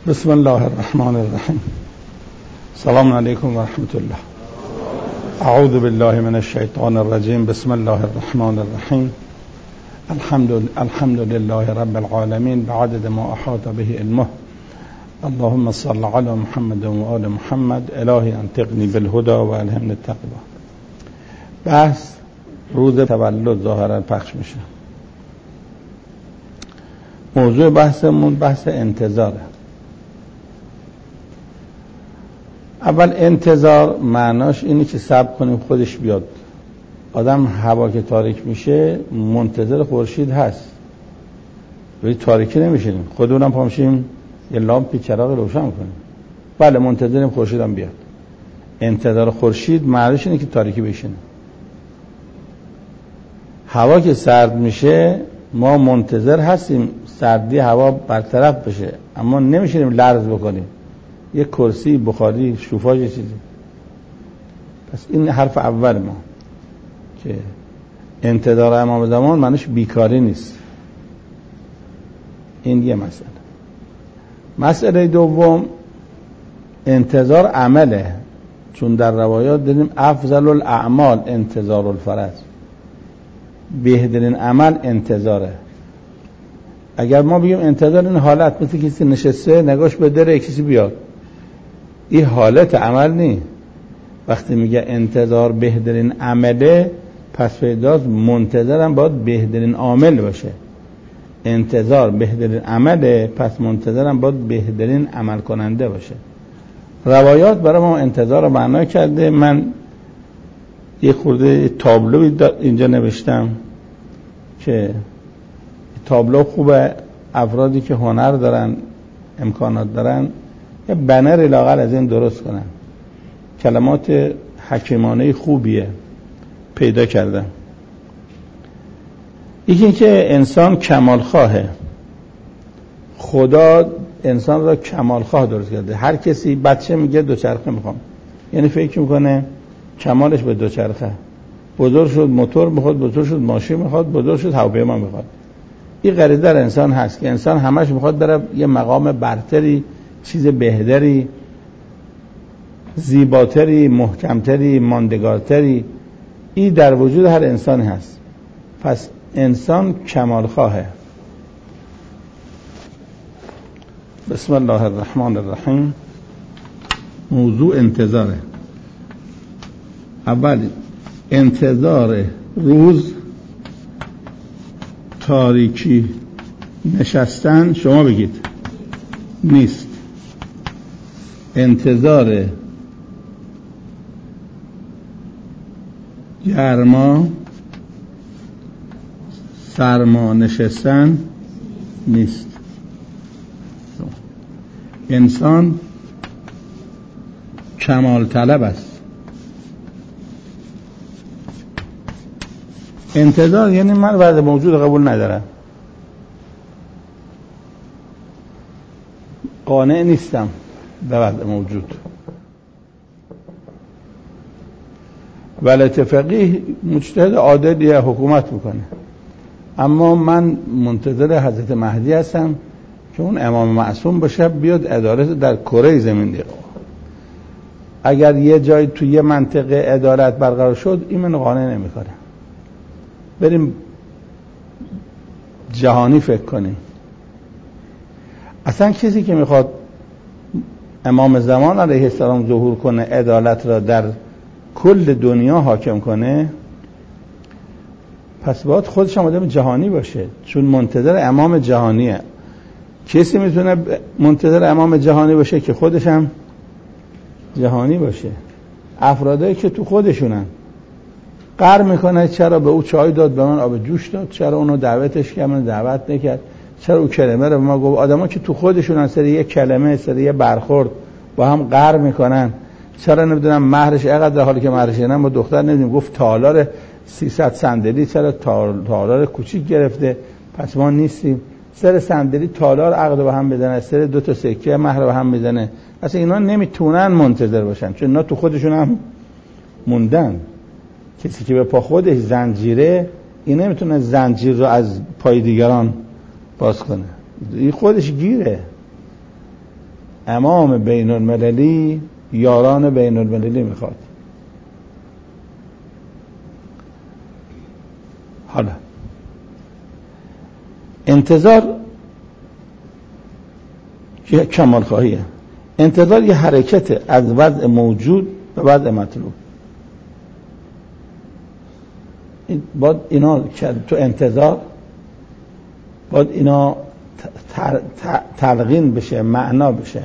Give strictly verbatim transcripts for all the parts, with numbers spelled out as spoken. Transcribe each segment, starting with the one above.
بسم الله الرحمن الرحیم. سلام علیکم و رحمت الله. اعوذ بالله من الشیطان الرجیم. بسم الله الرحمن الرحیم. الحمد الحمد لله رب العالمین بعدد ما احاط به علمه. اللهم صل علی محمد و آل محمد. الهی انطقنی بالهدى و الهمنی التقوی. بحث روز تولد ظاهرا پخش میشه. موضوع بحثمون بحث انتظاره. اول انتظار معناش اینه که صبر کنیم خودش بیاد. آدم هوا که تاریک میشه منتظر خورشید هست، ولی تاریکی نمیشیم. خودمونم پا میشیم یه لامپی چراغ روشن کنیم. بله منتظریم خورشید هم بیاد. انتظار خورشید معناش اینه که تاریکی بشینه. هوا که سرد میشه ما منتظر هستیم سردی هوا برطرف بشه، اما نمیشیم لرز بکنیم. یه کرسی بخاری شوفاژ چیزی. پس این حرف اول ما که انتظار امام زمان معنیش بیکاری نیست. این یه مسئله. مسئله دوم انتظار عمله، چون در روایات دیدیم افضل الاعمال انتظار الفرج، بهترین عمل انتظاره. اگر ما بگیم انتظار این حالت مثل کسی نشسته نگاش به در کسی بیاد، این حالت عمل نی. وقتی میگه انتظار بهترین عمله، پس پیداست منتظرم باید بهترین عامل باشه. انتظار بهترین عمله، پس منتظرم باید بهترین عمل کننده باشه. روایات برای ما انتظار رو معنا کرده. من یه خورده تابلو اینجا نوشتم که تابلو خوبه، افرادی که هنر دارن امکانات دارن یه بنر لااقل از این درست کنن. کلمات حکیمانه خوبیه پیدا کردم. یکی این که انسان کمال خواهه. خدا انسان را کمال خواه درست کرده. هر کسی بچه میگه دوچرخه میخوام، یعنی فکر میکنه کمالش به دوچرخه. بزرگ شد موتور میخواد، بزرگ شد ماشین میخواد، بزرگ شد هواپیما میخواد. این غریزه در انسان هست که انسان همش میخواد بره یه مقام برتری، چیز بهتری، زیباتری، محکمتری، ماندگارتری. این در وجود هر انسان هست. پس انسان کمال خواهه. بسم الله الرحمن الرحیم. موضوع انتظاره. اول انتظار روز تاریکی نشستن شما بگید نیست. انتظار گرما سرما نشستن نیست. انسان کمال طلب است. انتظار یعنی من وضع موجود قبول ندارم، قانع نیستم به وضع موجود. ولایت فقیه مجتهد عادلی حکومت میکنه، اما من منتظر حضرت مهدی هستم که اون امام معصوم باشه بیاد عدالت در کره زمین دیگه. اگر یه جای توی یه منطقه عدالت برقرار شد این من قانع نمیکنه. بریم جهانی فکر کنیم. اصلا کسی که میخواد امام زمان علیه السلام ظهور کنه، عدالت را در کل دنیا حاکم کنه، پس باید خودش هم آدم جهانی باشه، چون منتظر امام جهانیه. کسی میتونه منتظر امام جهانی باشه که خودش هم جهانی باشه؟ افرادایی که تو خودشونن قهر میکنه چرا به او چای داد به من آب جوش داد، چرا اونو دعوتش کرد من دعوت نکرد، چرا او کلمه رو به ما گفت. آدما که تو خودشونن سر یه کلمه سر یه برخورد با هم قهر میکنن. چرا نمیدونم مهرش اینقدر، در حالی که مهرش نه با دختر نمیدونم گفت تالار سیصد صندلی چرا تالار کوچیک گرفته، پس ما نیستیم. سر صندلی تالار عقد به هم بزنه، سر دو تا سکه مهر به هم بزنه. اصلا اینا نمیتونن منتظر باشن، چون اینا تو خودشون هم موندن. کسی که به پا خودش زنجیره، این نمیتونه زنجیر رو از پای دیگران باز کنه. این خودش گیره. امام بین المللی یاران بین المللی میخواد. حالا انتظار یه کمال خواهیه. انتظار یه حرکت از وضع موجود به وضع مطلوب. باید اینا تو انتظار باید اینا تلقین بشه، معنا بشه.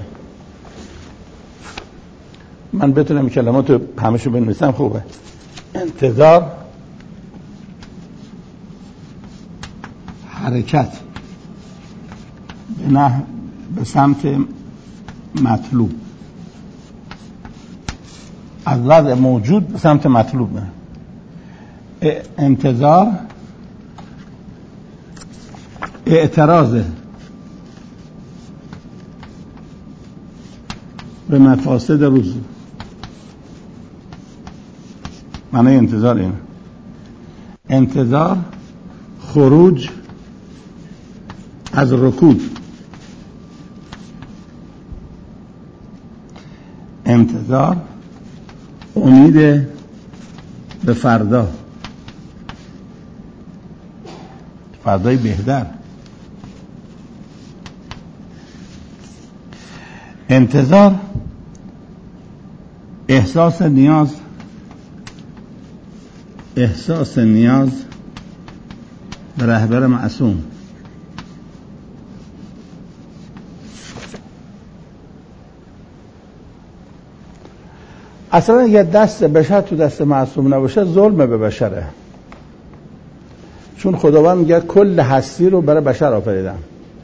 من بتونم کلمات رو همشو بنویسم خوبه. انتظار حرکت به نه به سمت مطلوب، از وضع موجود به سمت مطلوب. انتظار اعتراض به مفاسد روز. معنی انتظار اینه. انتظار خروج از رکود. انتظار امید به فردا، فردای بهتر. انتظار احساس نیاز احساس نیاز به رهبر معصوم. اصلا اگه دست بشر تو دست معصوم نباشه ظلم به بشره، چون خداوند میگه کل هستی رو برای بشر آفریدم.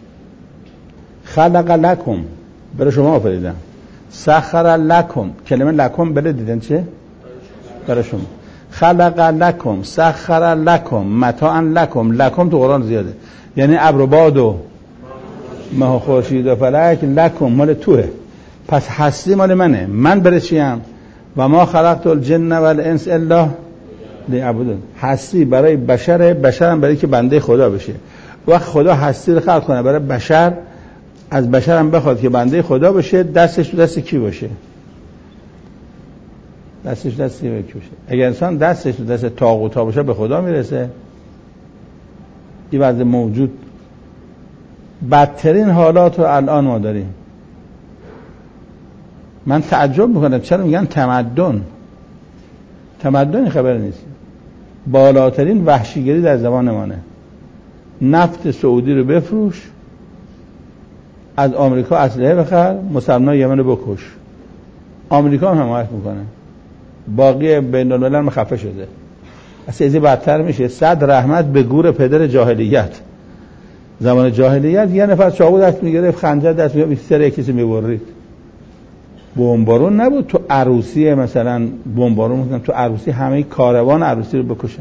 خلق لکم برای شما آفریدم. سخر لکم، کلمه لکم بله دیدن چه؟ برای شما. خلق لکم سخر لکم متاعا لکم. لکم تو قرآن زیاده، یعنی ابر و باد و ماه و خورشید و فلک لکم مال توه. پس هستی مال منه. من برای چیم؟ و ما خلقت الجن والانس الا لیعبدون. هستی برای بشر، بشرم برای که بنده خدا بشه. وقت خدا هستی رو خلق کنه برای بشر، از بشرم بخواد که بنده خدا بشه، دستش دست کی باشه؟ دستش دست کی باشه؟ اگر انسان دستش دست طاغوت باشه به خدا میرسه. این وضع موجود بدترین حالات رو الان ما داریم. من تعجب میکنم چرا میگن تمدن. تمدن خبر نیست. بالاترین وحشیگری در زمان مانه. نفت سعودی رو بفروش، از آمریکا اسلحه بخر، مسلمان یمن رو بکش. آمریکا هم حمایت میکنه، باقی بین الملل مخفه شده. اصلا ازی بدتر میشه. صد رحمت به گور پدر جاهلیت. زمان جاهلیت یه نفر چاقو دست میگرفت، خنجر دست میگرفت، سر کسی میبرید. بمبارون نبود تو عروسی، مثلا بمبارون میکنن تو عروسی همه کاروان عروسی رو بکشن.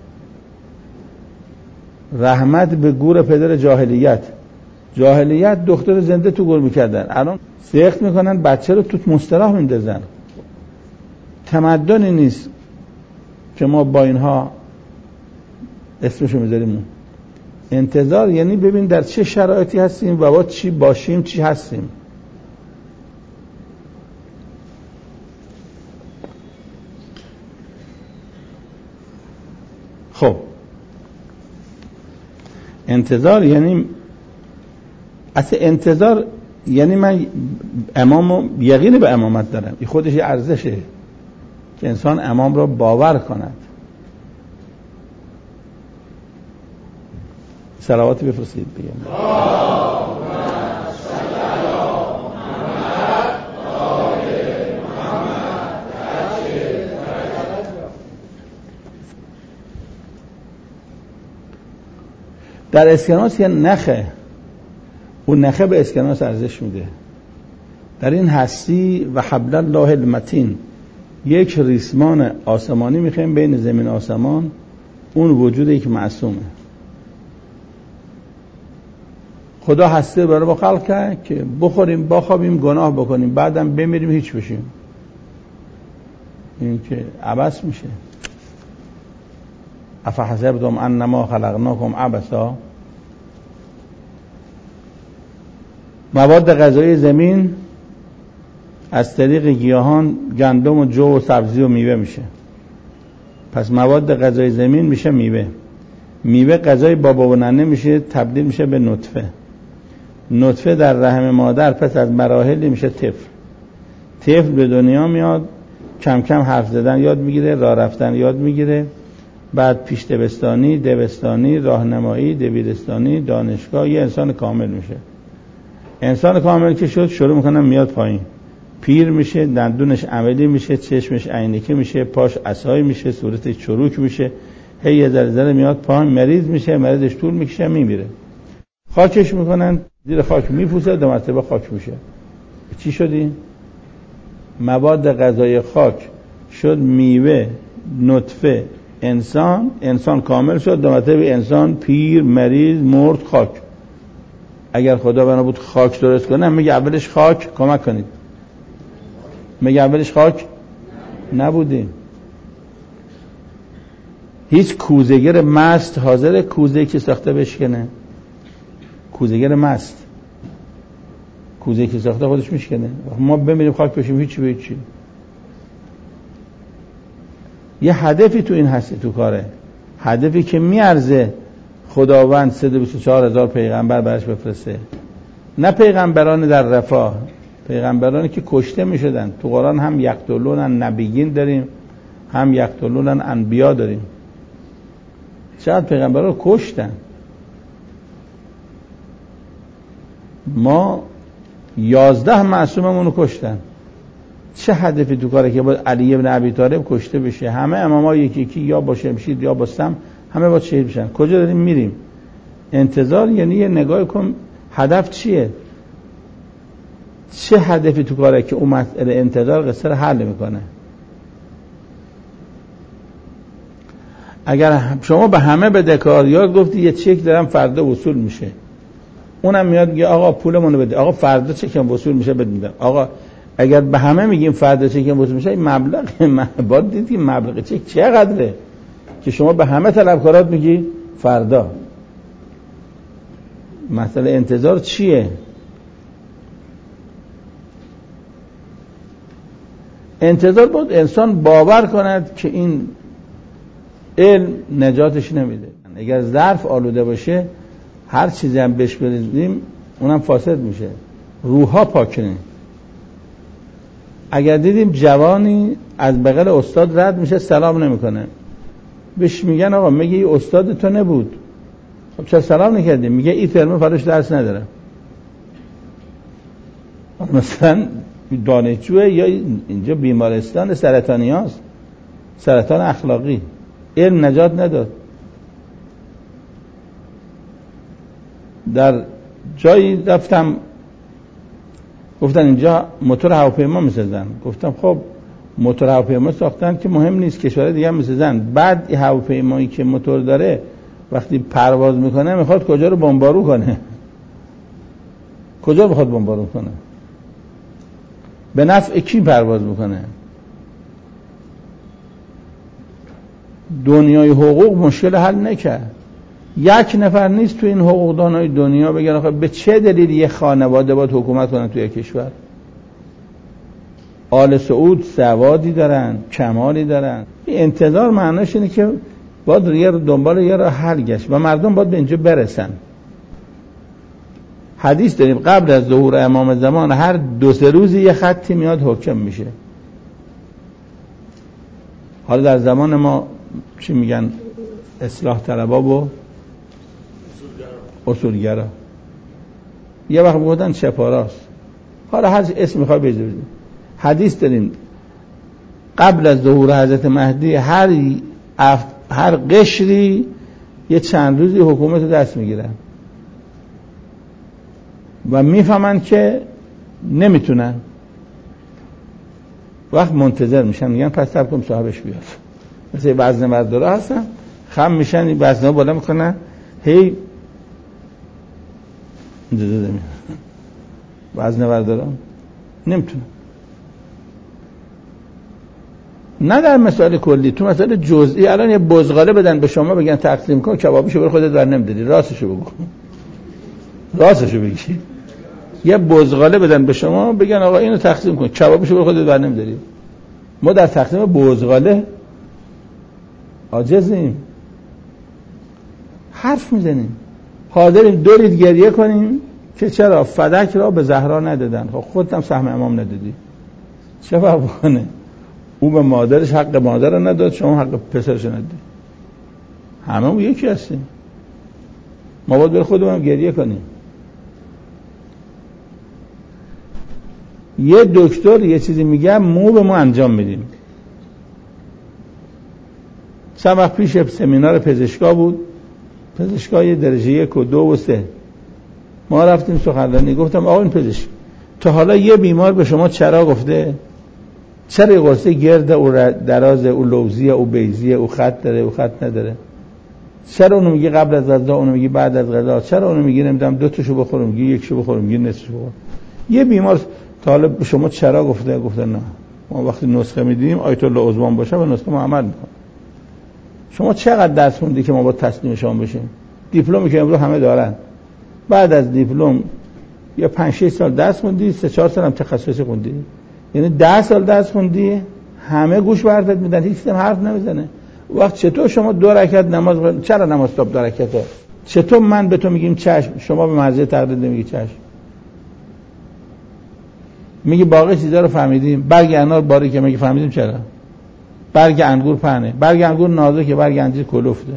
رحمت به گور پدر جاهلیت. جاهلیت دختر زنده تو گور میکردن، الان سخت میکنن بچه رو تو مستراح میندازن. تمدنی نیست که ما با اینها اسمشو میذاریم. انتظار یعنی ببین در چه شرایطی هستیم و با چی باشیم چی هستیم. خب انتظار یعنی اصلا انتظار یعنی من امام یقین به امامت دارم. این خودش یه ارزشه که انسان امام را باور کند. صلواتی بفرستید بگم. در اسکناس یه نخه، اون نخه به اسکناس ارزش میده. در این هستی و حبل الله المتین، یک ریسمان آسمانی میخوایم بین زمین و آسمان، اون وجودی که معصومه. خدا هستی برای ما خلق کرد که بخوریم بخوابیم گناه بکنیم بعدم بمیریم هیچ بشیم. این که عبث میشه. افحسبتم انما خلقناکم عبثا. مواد غذایی زمین از طریق گیاهان گندم و جو و سبزی و میوه میشه. پس مواد غذایی زمین میشه میوه. میوه غذای بابا و ننه میشه، تبدیل میشه به نطفه. نطفه در رحم مادر پس از مراحلی میشه طفل. طفل به دنیا میاد، کم کم حرف زدن یاد میگیره، راه رفتن یاد میگیره، بعد پیش دبستانی، دبستانی، راهنمایی، دبیرستانی، دانشگاه، یه انسان کامل میشه. انسان کامل که شد شروع میکنه میاد پایین، پیر میشه، دندونش عملی میشه، چشمش عینکی میشه، پاش عصایی میشه، صورتش چروک میشه، هی یه ذره ذره میاد پایین، مریض میشه، مریضش طول میکشه، میمیره. خاکش میکنن، زیر خاک میپوسه، دو مرتبه خاک میشه. چی شدی؟ مواد غذایی خاک شد میوه، نطفه، انسان، انسان کامل شد، دو مرتبه انسان، پیر، مریض، مرد، خاک. اگر خدا بنا بود خاک درست کنه میگه اولش خاک، کمک کنید، میگه اولش خاک نبودیم. هیچ کوزه‌گر مست حاضر کوزه‌ای که ساخته بشکنه؟ کوزه‌گر مست کوزه‌ای که ساخته خودش میشکنه؟ ما بمیریم خاک بشیم هیچی به هیچی. یه هدفی تو این هستی، تو کاره، هدفی که میارزه خداوند صد و بیست و چهار هزار پیغمبر برش بفرسته. نه پیغمبران در رفاه، پیغمبرانی که کشته میشدن. تو قرآن هم یقتلون نبیین داریم، هم یقتلون انبیا داریم. چقدر پیغمبران رو کشتن. ما یازده معصوممون رو کشتن. چه هدفی تو کاره که باید علی ابن ابی طالب کشته بشه؟ همه اماما یکی یکی یا با شمشیر یا با سم همه باید شهید بشن. کجا داریم میریم؟ انتظار یعنی یه نگاه کن هدف چیه؟ چه هدفی تو کاره که اون مسئله انتظار قصه رو حل میکنه؟ اگر شما به همه بدهکار یا گفتی یه چک دارم فردا وصول میشه، اونم میاد میگه آقا پولمون رو بده، آقا فردا چکم وصول میشه بد میدم. آقا اگر به همه میگیم فردا چکم وصول میشه، این مبلغ باید دیدی مبلغ چک چقدره که شما به همه طلبکارات میگی فردا. مسئله انتظار چیه؟ انتظار بود انسان باور کند که این علم نجاتش نمیده. اگر ظرف آلوده باشه هر چیزی هم بهش بریزیم اونم فاسد میشه، روحا پاکنه. اگر دیدیم جوانی از بغل استاد رد میشه سلام نمیکنه، بهش میگن آقا میگه این استاد تو نبود، خب چرا سلام نکردیم؟ میگه این ترم فراش درس نداره. مثلا دانشجوه یا اینجا بیمارستان سرطانی هاست، سرطان اخلاقی، علم نجات نداد. در جایی رفتم گفتن اینجا موتور هواپیما میسازن، گفتم خب موتور هواپیما ساختن که مهم نیست، کشورهای دیگه هم میسازن. بعد این هواپیمایی که موتور داره وقتی پرواز میکنه میخواد کجا رو بمبارو کنه؟ کجا میخواد بمبارو کنه؟ به نفع کی پرواز میکنه؟ دنیای حقوق مشکل حل نکرد. یک نفر نیست تو این حقوقدانای دنیا بگن آخه به چه دلیل یه خانواده باید حکومت کنن توی کشور. آل سعود سوادی دارن، کمالی دارن. این انتظار معناش اینه که باید یه دنبال یه راه حل گشت و مردم باید به اینجا برسن. حدیث داریم قبل از ظهور امام زمان هر دو سه روزی یه خطی میاد حکم میشه. حالا در زمان ما چی میگن؟ اصلاح طلبا و اصولگرا. یه وقت بودن چپاراست، حالا هر اسم میخوای بذارید. حدیث داریم قبل از ظهور حضرت مهدی هر اف... هر قشری یه چند روزی حکومت دست میگیرن و میفهمن که نمیتونن، وقت منتظر میشن، میگن پس صبر کن صاحبش بیاد. مثل وزنه بردارا هستن، خم میشن، این وزنه بالا میکنن، هی وزنه بردارا نمیتونن. نه در مسائل کلی، تو مسائل جزئی الان یه بزغاله بدن به شما بگن تقسیم کن کبابیشو برو خودت ور نمیداری، راستشو بگو، راستشو بگی. یه بزغاله بدن به شما بگن آقا اینو تقسیم کن، کبابشو به خودت بر نمی‌داری. ما در تقسیم بزغاله عاجزیم، حرف میزنیم، حاضریم دو لیتر گریه کنیم که چرا فدک را به زهرا ندادن. خب خودت هم سهم امام ندادی، چه فرق کنه؟ او به مادرش حق مادر رو نداد، شما حق پسرش رو ندادی. همه اون یکی هستیم. ما باید بر خودمون گریه کنیم. یه دکتر یه چیزی میگه مو به ما انجام میدیم. چند وقت پیش سمینار پزشکا بود، پزشکای درجه یک و دو و سه، ما رفتیم سخنرانی. گفتم آقا این پزشک تا حالا یه بیمار به شما چرا گفته؟ چرا یه قرصه گرده او دراز او لوزیه او بیزیه او خط داره او خط نداره؟ چرا اونو میگی قبل از غذا، اونو میگی بعد از غذا؟ چرا اونو میگی نمیدونم دو تاشو بخورم، میگی یکشو بخورم، میگی نصفشو بخورم؟ یه بیمار تا حالا به شما چرا گفته؟ گفته نه. ما وقتی نسخه میدیم آیت الله عثمان باشه به نسخه ما عمل میکنه. شما چقدر درس خوندی که ما با تسلیم شما بشیم؟ دیپلمی که امروز همه دارن، بعد از دیپلم یا پنج شش سال درس خوندی، سه چهار سال هم تخصصی خوندی، یعنی ده سال درس خوندی، همه گوش بردت میدن، هیچ کس حرف نمیزنه. وقت چطور شما دو رکعت نماز، چرا نماز صبح دو رکعته؟ چطور من به تو میگیم چشم، شما به مرزه تقلید نمیگی چشم؟ میگی باقی چیزا رو فهمیدیم، برگ انار باریکه، میگی فهمیدیم چرا؟ برگ انگور پهنه، برگ انگور نازکه، برگ انجیر کلفته.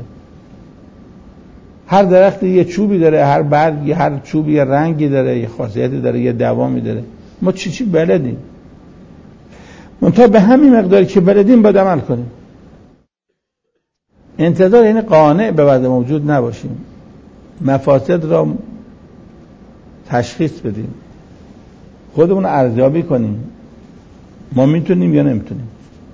هر درختی یه چوبی داره، هر برگ هر چوبی یه رنگی داره، یه خاصیتی داره، یه دوامی داره. ما چی چی بلدیم؟ منتها به همین مقداری که بلدیم باید عمل کنیم. انتظار یعنی قانع به وضع موجود نباشیم، مفاسد را تشخیص بدیم، خودمون ارزیابی کنیم ما میتونیم یا نمیتونیم.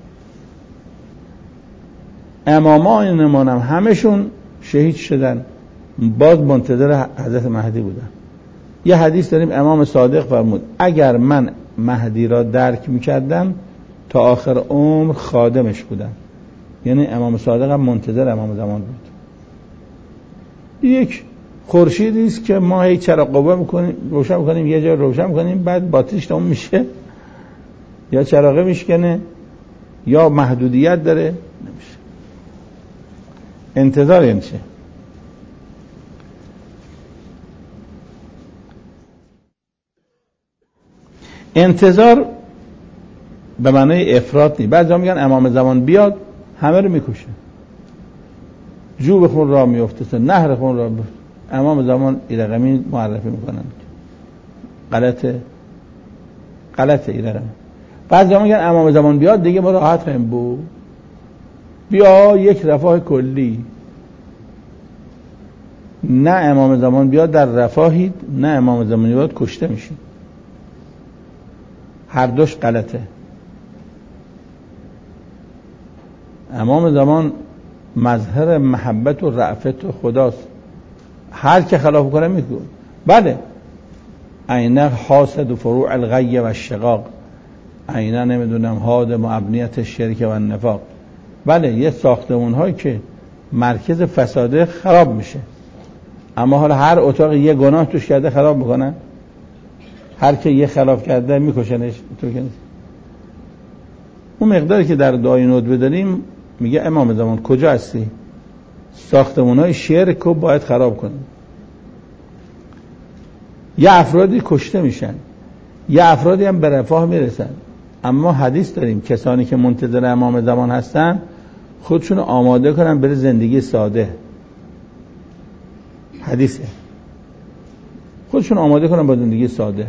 امامان هم همشون شهید شدن، باز منتظر حضرت مهدی بودن. یه حدیث داریم امام صادق فرمود اگر من مهدی را درک میکردم تا آخر عمر خادمش بودم. یعنی امام صادق هم منتظر امام زمان بود. یک خورشیدی است که ما هی چراغ قوه میکنیم، روشن میکنیم، یه جا روشن میکنیم، بعد باتریش تموم میشه، یا چراغه میشکنه یا محدودیت داره، نمیشه. انتظار این چه؟ انتظار به معنای افراط نیست. بعضی میگن امام زمان بیاد همه رو میکشه، جو به خون را میفته، نهر خون را میفته. امام زمان این رقمی معرفی میکنن، غلطه غلطه این رقم. بعضی میگن امام زمان بیاد دیگه ما راحت خواهیم بود، بیا یک رفاه کلی. نه امام زمان بیاد در رفاهید، نه امام زمان بیاد کشته میشین. هر دوش غلطه. امام زمان مظهر محبت و رأفت و خداست، هر که خلاف کنه میگه بله. عینه حاسد و فروع الغی و الشقاق، عینه نمیدونم هادم و ابنیت شرک و النفاق. بله یه ساختمون هایی که مرکز فساده خراب میشه، اما حالا هر اتاق یه گناه توش کرده خراب میکنن، هر که یه خلاف کرده میکشنش. اون مقداری که در دعای ندبه داریم میگه امام زمان کجا هستی؟ ساختمون های شرک رو باید خراب کنیم. یه افرادی کشته میشن، یه افرادی هم به رفاه میرسن، اما حدیث داریم کسانی که منتظر امام زمان هستن خودشون آماده کنن بره زندگی ساده. حدیثه خودشون آماده کنن با زندگی ساده،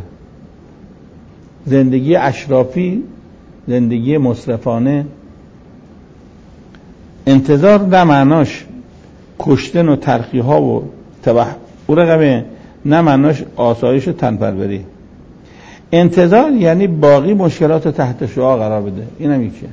زندگی اشرافی، زندگی مصرفانه. انتظار نه معناش کشتن و ترخی ها و تبح او رقمه، نه معناش آسایش و تنپروری. انتظار یعنی باقی مشکلات تحت شعاع قرار بده. این هم یکیه.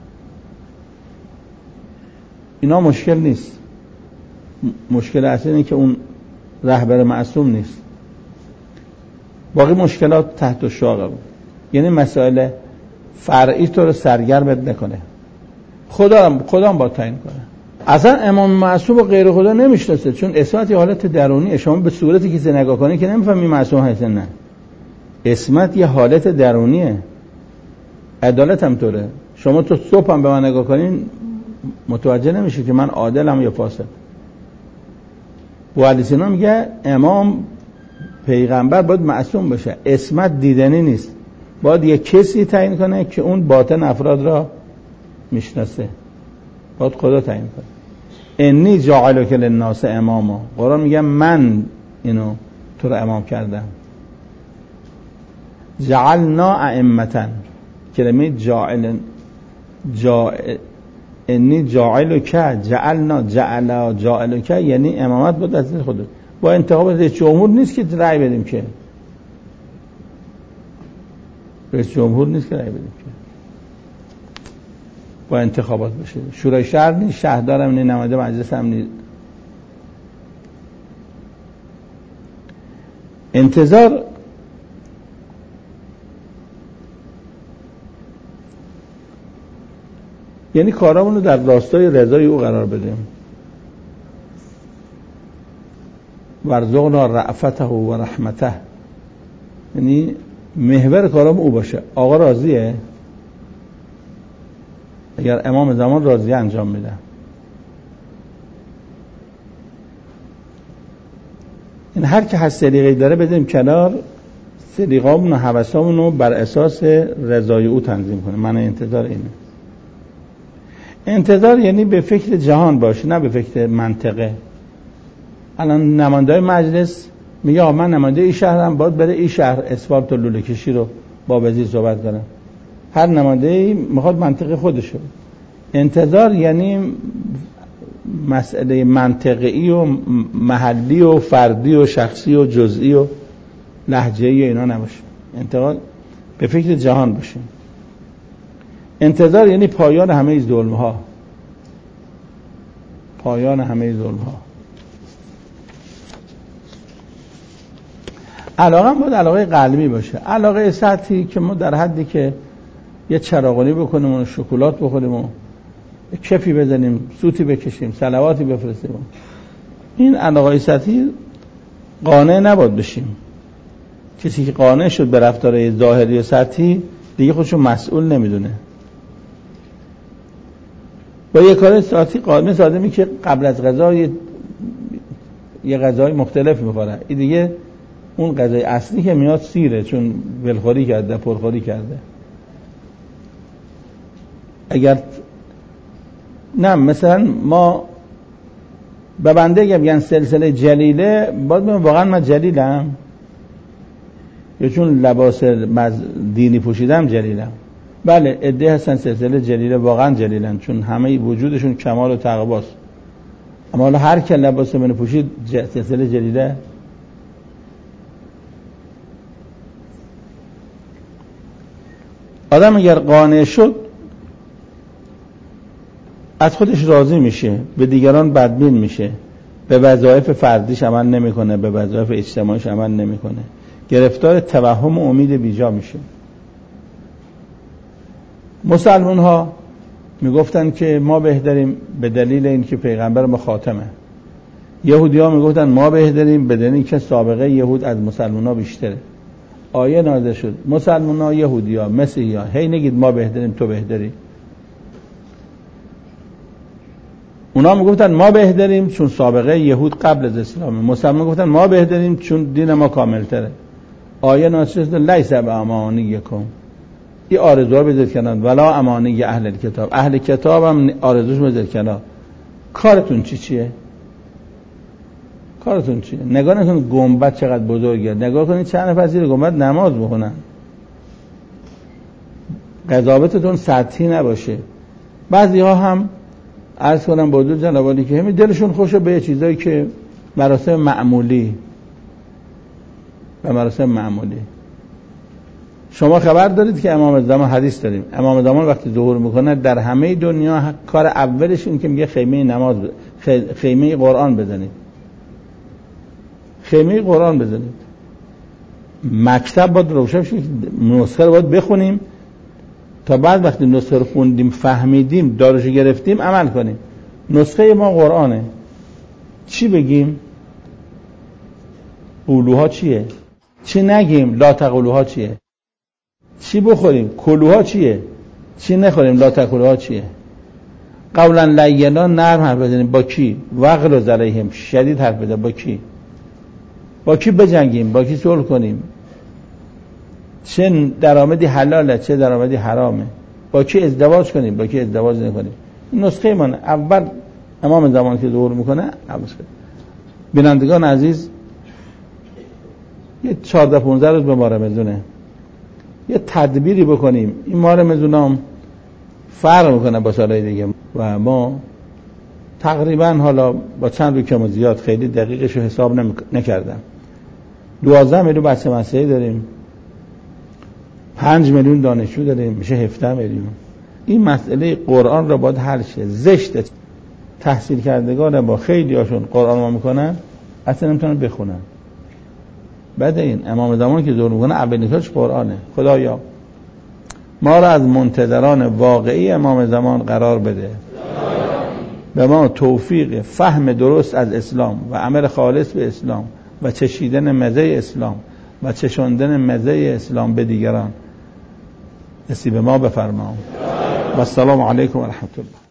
اینا مشکل نیست، مشکل اصلی اینه که اون رهبر معصوم نیست. باقی مشکلات تحت شعاع قرار بده، یعنی مسائل فرعی تو رو سرگرمت نکنه، خدا خدا با تعیین کنه. اصلا امام معصوم و غیر خدا نمیشناسه، چون اثبات حالت درونیه. شما به صورتی که نگاه کنی که نمیفهمی معصوم هست نه. اسمت یه حالت درونیه، عدالت هم طوره. شما تو صبح هم به من نگاه کنین متوجه نمیشه که من عادلم یا فاسد. و علی سینا میگه امام پیغمبر باید معصوم باشه، اسمت دیدنی نیست، باید یه کسی تعیین کنه که اون باطن افراد را میشناسه، باید خدا تعیین کنه. انی جاعلک للناس اماما، قرآن میگه من اینو تو رو امام کردم. جعلنا ائمة، کلمه جاعل جاعل انی جاعلک، جعلنا جعل جاعلک یعنی امامت بود از خودت. با انتخاب رئیس جمهور نیست که رأی بدیم، که رئیس جمهور نیست که رأی بدیم، که با انتخابات بشه. شورای شهر نیست، شهردارم نیست، نماینده مجلس هم نیست. انتظار یعنی کارامون رو در راستای رضای او قرار بدیم. ورزقنا رأفته و رحمته، یعنی محور کارام او باشه. آقا راضیه؟ اگر امام زمان راضیه انجام میده. این هر که هست سلیقه‌ای داره بدیم کنار، سلیقه‌امون و هوسامون رو بر اساس رضای او تنظیم کنه. من انتظار اینه. انتظار یعنی به فکر جهان باشه، نه به فکر منطقه. الان نماینده مجلس میگه من نماینده این شهرم، باید بره این شهر اسفالت و لوله کشی رو با وزیر صحبت کنه. هر نماینده میخواد منطقه خودشو. انتظار یعنی مسئله منطقی و محلی و فردی و شخصی و جزئی و لهجه‌ای اینا نباشه. انتظار به فکر جهان باشه. انتظار یعنی پایان همه ظلم‌ها، پایان همه ظلم‌ها. علاقه هم باید علاقه قلبی باشه. علاقه سطحی که ما در حدی که یه چراغانی بکنیم و شکلات بخوریم و کفی بزنیم، سوتی بکشیم، صلواتی بفرستیم، این علاقه سطحی قانع نباید بشیم. کسی که قانع شد به رفتار ظاهری و سطحی دیگه خودشو مسئول نمیدونه. با یه کار سطحی قانع سادمی که قبل از غذا یه, یه غذای مختلف میخوره، این دیگه اون غذای اصلی که میاد سیره، چون ولخوری کرده، پرخوری کرده. اگر نه مثلا ما به بنده میگن سلسله جلیله، باید بگم واقعا من جلیلم یا چون لباس دینی پوشیدم جلیلم؟ بله، عده هستن سلسله جلیله واقعا جلیلن، چون همه وجودشون کمال و تقواست. اما حالا هر که لباس منو پوشید سلسله جلیله؟ آدم اگر قانع شد از خودش راضی میشه، به دیگران بدبین میشه، به وظایف فردیش عمل نمیکنه، به وظایف اجتماعیش عمل نمیکنه، گرفتار توهم و امید بیجا میشه. مسلمان ها میگفتن که ما بهتریم به دلیل اینکه پیغمبر ما خاتمه. یهودی ها میگفتن ما بهتریم به دلیل اینکه سابقه یهود از مسلمان ها بیشتره. آیه نازل شد مسلمان ها، یهودی ها، مسیحی ها، هی نگید ما بهتریم تو بهتری. اونا میگفتن ما بهتریم چون سابقه یهود قبل از اسلامه. مسلمان گفتن ما بهتریم چون دین ما کاملتره. آیه نازل شد لیس بامانیکم، این آرزوها بذارید کنار، ولا امانی اهل کتاب، اهل کتاب هم آرزوش بذارید کنار. کارتون چی چیه؟ کارتون چیه؟ نگاه نکنید گنبد چقدر بزرگه، نگاه کنید چند نفر زیر گنبد نماز بخونن. قضاوتتون سطحی نباشه. بعضی ها هم عرض کنم با حضور جناب عالی که همین دلشون خوشه به چیزایی که مراسم معمولی، به مراسم معمولی. شما خبر دارید که امام زمان، حدیث داریم، امام زمان وقتی ظهور میکنه در همه دنیا کار اولش این که میگه خیمه نماز ب... خیمه قرآن بزنید، خیمه قرآن بزنید. مکتب باید روشن شه، نسخه رو باید بخونیم تا بعد وقتی نسخه رو خوندیم فهمیدیم دارشو گرفتیم عمل کنیم. نسخه ما قرآنه، چی بگیم؟ قولوها چیه؟ چی نگیم؟ لا تقولوها چیه؟ چی بخوریم؟ کلوها چیه؟ چی نخوریم؟ لا تقولوها چیه؟ قولا لینا نرم حرف بزنیم. با کی؟ وغلظ علیهم شدید حرف بزنیم. با کی؟ با کی بجنگیم؟ با کی صلح کنیم؟ چه درآمدی حلاله چه درآمدی حرامه؟ با کی ازدواج کنیم با کی ازدواج نکنیم؟ نسخه من اول امام زمان که ظهور میکنه عوض کنیم. بینندگان عزیز، یه چهارده پانزده روز به ماه رمضونه، یه تدبیری بکنیم. این ماه رمضون هم فرق میکنه با سالهای دیگه و ما تقریبا حالا با چند روی کم و زیاد خیلی دقیقش رو حساب نکردم دوازده میلیون بچه مسیحی داریم، پنج میلیون دانشجو داریم، میشه هفده میلیون. این مسئله قرآن را باید حل شه. زشته تحصیل کردگان با خیلی هاشون قرآن ما میکنن اصلا نمیتونن بخونن. بعد این امام زمان که ظهور میکنه اولین کارش قرآنه. خدایا ما را از منتظران واقعی امام زمان قرار بده، به ما توفیق فهم درست از اسلام و عمل خالص به اسلام و چشیدن مزه اسلام و چشاندن مزه اسلام به دیگران نصیب ما بفرما. و السلام علیکم و رحمت الله.